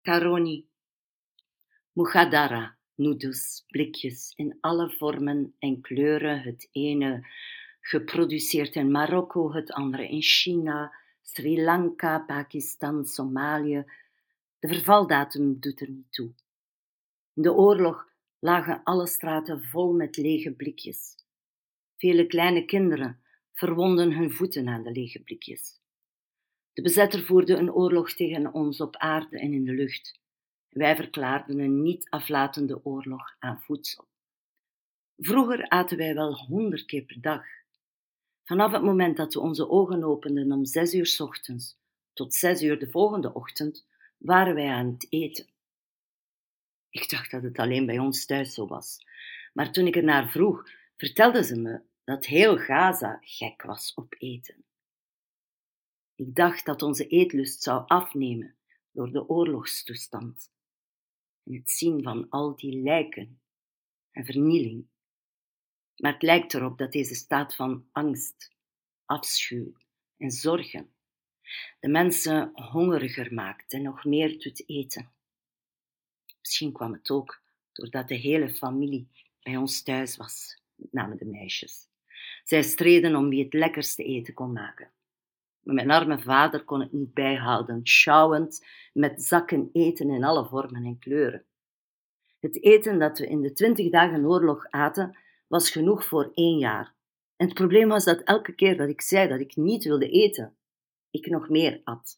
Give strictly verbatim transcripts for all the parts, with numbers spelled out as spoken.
Caroni, Mugadara, noedels, blikjes in alle vormen en kleuren. Het ene geproduceerd in Marokko, het andere in China, Sri Lanka, Pakistan, Somalië. De vervaldatum doet er niet toe. In de oorlog lagen alle straten vol met lege blikjes. Vele kleine kinderen verwonden hun voeten aan de lege blikjes. De bezetter voerde een oorlog tegen ons op aarde en in de lucht. Wij verklaarden een niet aflatende oorlog aan voedsel. Vroeger aten wij wel honderd keer per dag. Vanaf het moment dat we onze ogen openden om zes uur 's ochtends tot zes uur de volgende ochtend, waren wij aan het eten. Ik dacht dat het alleen bij ons thuis zo was. Maar toen ik ernaar vroeg, vertelden ze me dat heel Gaza gek was op eten. Ik dacht dat onze eetlust zou afnemen door de oorlogstoestand en het zien van al die lijken en vernieling. Maar het lijkt erop dat deze staat van angst, afschuw en zorgen de mensen hongeriger maakt en nog meer doet eten. Misschien kwam het ook doordat de hele familie bij ons thuis was, met name de meisjes. Zij streden om wie het lekkerste eten kon maken. Maar mijn arme vader kon het niet bijhouden, sjouwend met zakken eten in alle vormen en kleuren. Het eten dat we in de twintig dagen oorlog aten, was genoeg voor één jaar. En het probleem was dat elke keer dat ik zei dat ik niet wilde eten, ik nog meer at.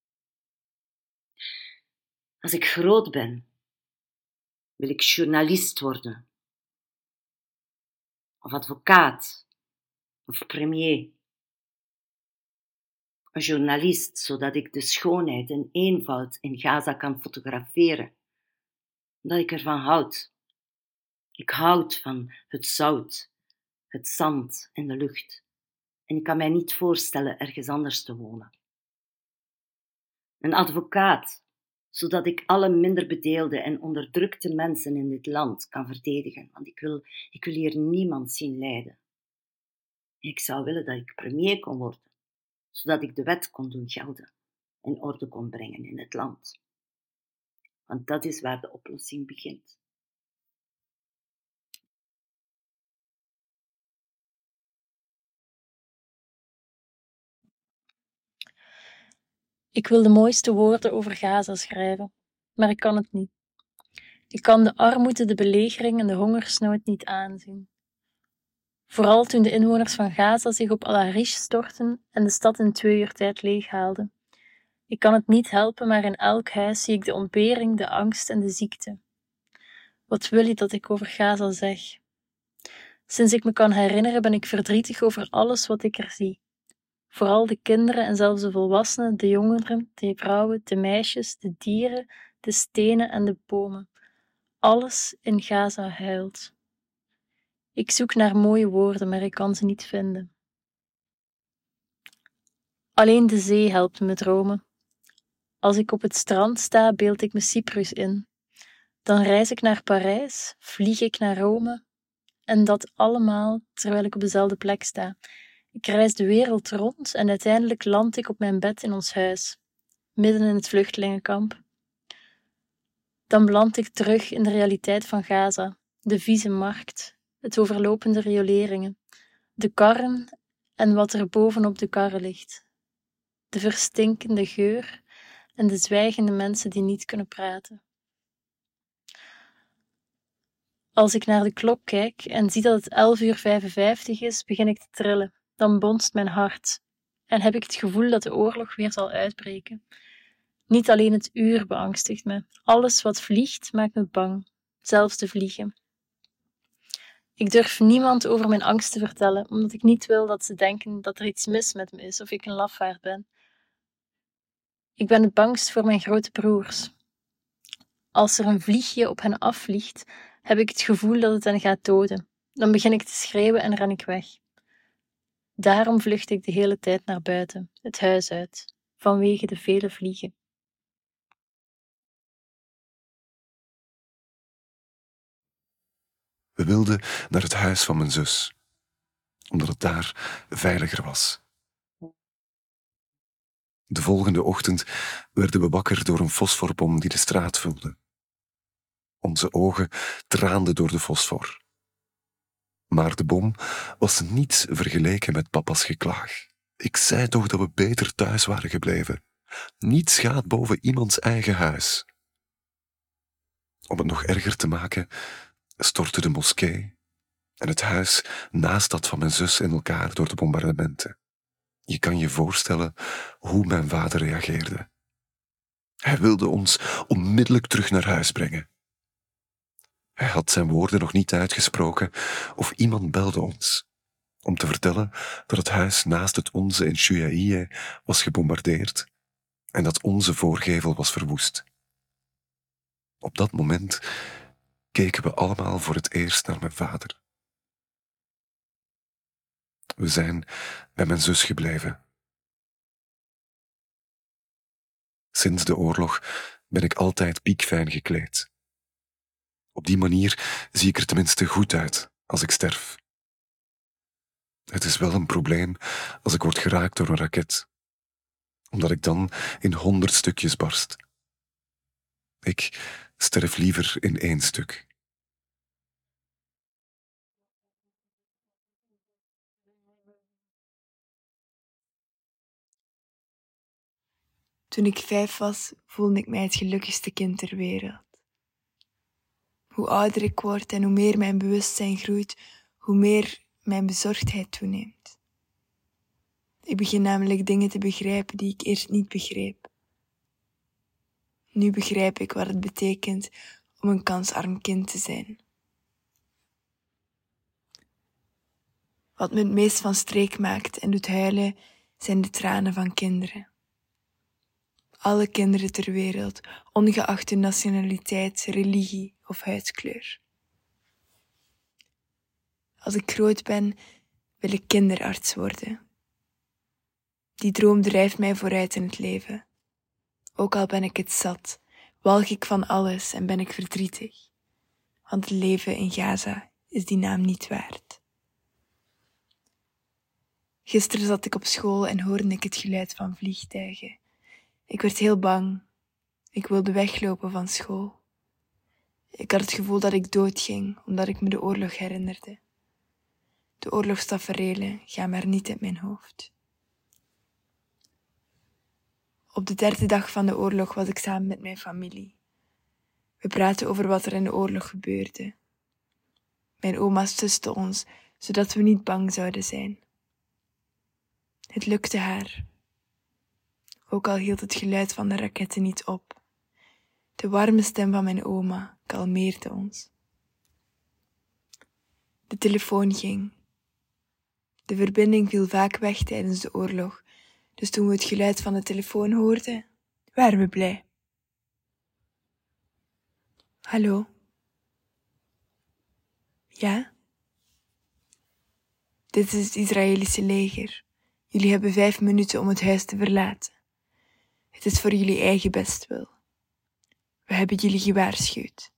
Als ik groot ben, wil ik journalist worden. Of advocaat. Of premier. Een journalist, zodat ik de schoonheid en eenvoud in Gaza kan fotograferen. Omdat ik ervan houd. Ik houd van het zout, het zand en de lucht. En ik kan mij niet voorstellen ergens anders te wonen. Een advocaat, zodat ik alle minder bedeelde en onderdrukte mensen in dit land kan verdedigen. Want ik wil, ik wil hier niemand zien lijden. En ik zou willen dat ik premier kon worden, zodat ik de wet kon doen gelden en orde kon brengen in het land. Want dat is waar de oplossing begint. Ik wil de mooiste woorden over Gaza schrijven, maar ik kan het niet. Ik kan de armoede, de belegering en de hongersnood niet aanzien. Vooral toen de inwoners van Gaza zich op Al-Arish stortten en de stad in twee uur tijd leeghaalden. Ik kan het niet helpen, maar in elk huis zie ik de ontbering, de angst en de ziekte. Wat wil je dat ik over Gaza zeg? Sinds ik me kan herinneren ben ik verdrietig over alles wat ik er zie. Vooral de kinderen en zelfs de volwassenen, de jongeren, de vrouwen, de meisjes, de dieren, de stenen en de bomen. Alles in Gaza huilt. Ik zoek naar mooie woorden, maar ik kan ze niet vinden. Alleen de zee helpt me dromen. Als ik op het strand sta, beeld ik me Cyprus in. Dan reis ik naar Parijs, vlieg ik naar Rome. En dat allemaal terwijl ik op dezelfde plek sta. Ik reis de wereld rond en uiteindelijk land ik op mijn bed in ons huis, midden in het vluchtelingenkamp. Dan beland ik terug in de realiteit van Gaza, de vieze markt, het overlopende rioleringen, de karren en wat er bovenop de karren ligt, de verstinkende geur en de zwijgende mensen die niet kunnen praten. Als ik naar de klok kijk en zie dat het elf uur vijfenvijftig is, begin ik te trillen. Dan bonst mijn hart en heb ik het gevoel dat de oorlog weer zal uitbreken. Niet alleen het uur beangstigt me. Alles wat vliegt maakt me bang, zelfs de vliegen. Ik durf niemand over mijn angst te vertellen, omdat ik niet wil dat ze denken dat er iets mis met me is of ik een lafaard ben. Ik ben het bangst voor mijn grote broers. Als er een vliegje op hen afvliegt, heb ik het gevoel dat het hen gaat doden. Dan begin ik te schreeuwen en ren ik weg. Daarom vlucht ik de hele tijd naar buiten, het huis uit, vanwege de vele vliegen. We wilden naar het huis van mijn zus, omdat het daar veiliger was. De volgende ochtend werden we wakker door een fosforbom die de straat vulde. Onze ogen traanden door de fosfor. Maar de bom was niets vergeleken met papa's geklaag. Ik zei toch dat we beter thuis waren gebleven. Niets gaat boven iemands eigen huis. Om het nog erger te maken, stortte de moskee en het huis naast dat van mijn zus in elkaar door de bombardementen. Je kan je voorstellen hoe mijn vader reageerde. Hij wilde ons onmiddellijk terug naar huis brengen. Hij had zijn woorden nog niet uitgesproken of iemand belde ons om te vertellen dat het huis naast het onze in Shuyaïe was gebombardeerd en dat onze voorgevel was verwoest. Op dat moment keken we allemaal voor het eerst naar mijn vader. We zijn bij mijn zus gebleven. Sinds de oorlog ben ik altijd piekfijn gekleed. Op die manier zie ik er tenminste goed uit als ik sterf. Het is wel een probleem als ik word geraakt door een raket, omdat ik dan in honderd stukjes barst. Ik sterf liever in één stuk. Toen ik vijf was, voelde ik mij het gelukkigste kind ter wereld. Hoe ouder ik word en hoe meer mijn bewustzijn groeit, hoe meer mijn bezorgdheid toeneemt. Ik begin namelijk dingen te begrijpen die ik eerst niet begreep. Nu begrijp ik wat het betekent om een kansarm kind te zijn. Wat me het meest van streek maakt en doet huilen, zijn de tranen van kinderen. Alle kinderen ter wereld, ongeacht hun nationaliteit, religie of huidskleur. Als ik groot ben, wil ik kinderarts worden. Die droom drijft mij vooruit in het leven. Ook al ben ik het zat, walg ik van alles en ben ik verdrietig. Want het leven in Gaza is die naam niet waard. Gisteren zat ik op school en hoorde ik het geluid van vliegtuigen. Ik werd heel bang. Ik wilde weglopen van school. Ik had het gevoel dat ik doodging, omdat ik me de oorlog herinnerde. De oorlogstaferelen gaan maar niet uit mijn hoofd. Op de derde dag van de oorlog was ik samen met mijn familie. We praten over wat er in de oorlog gebeurde. Mijn oma suste ons, zodat we niet bang zouden zijn. Het lukte haar. Ook al hield het geluid van de raketten niet op. De warme stem van mijn oma kalmeerde ons. De telefoon ging. De verbinding viel vaak weg tijdens de oorlog, dus toen we het geluid van de telefoon hoorden, waren we blij. Hallo? Ja? Dit is het Israëlische leger. Jullie hebben vijf minuten om het huis te verlaten. Het is voor jullie eigen bestwil. We hebben jullie gewaarschuwd.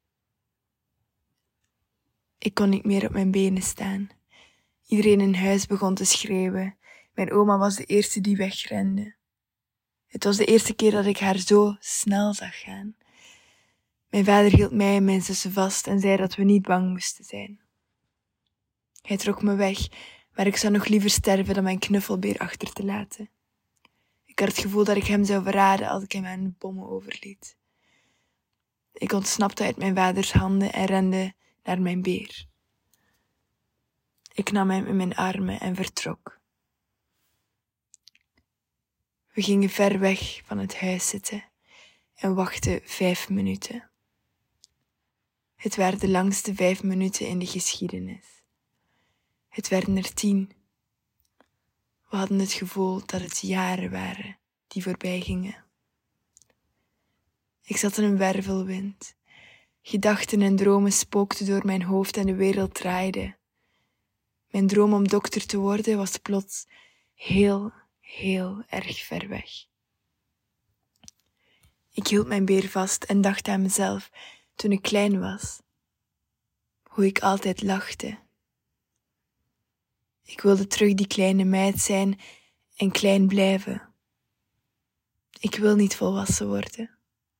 Ik kon niet meer op mijn benen staan. Iedereen in huis begon te schreeuwen. Mijn oma was de eerste die wegrende. Het was de eerste keer dat ik haar zo snel zag gaan. Mijn vader hield mij en mijn zussen vast en zei dat we niet bang moesten zijn. Hij trok me weg, maar ik zou nog liever sterven dan mijn knuffelbeer achter te laten. Ik had het gevoel dat ik hem zou verraden als ik hem aan de bommen overliet. Ik ontsnapte uit mijn vaders handen en rende naar mijn beer. Ik nam hem in mijn armen en vertrok. We gingen ver weg van het huis zitten en wachten vijf minuten. Het waren de langste vijf minuten in de geschiedenis. Het werden er tien. We hadden het gevoel dat het jaren waren die voorbij gingen. Ik zat in een wervelwind. Gedachten en dromen spookten door mijn hoofd en de wereld draaide. Mijn droom om dokter te worden was plots heel, heel erg ver weg. Ik hield mijn beer vast en dacht aan mezelf toen ik klein was. Hoe ik altijd lachte. Ik wilde terug die kleine meid zijn en klein blijven. Ik wil niet volwassen worden.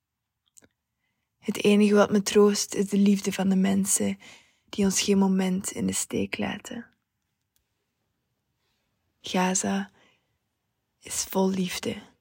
Het enige wat me troost is de liefde van de mensen die ons geen moment in de steek laten. Gaza is vol liefde.